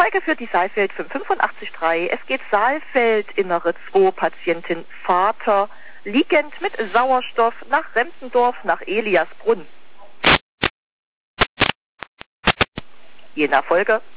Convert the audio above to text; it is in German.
Folge führt die Saalfeld 585.3. Es geht Saalfeld, innere 2, Patientin Vater, liegend mit Sauerstoff nach Remsendorf, nach Eliasbrunn. Je nach Folge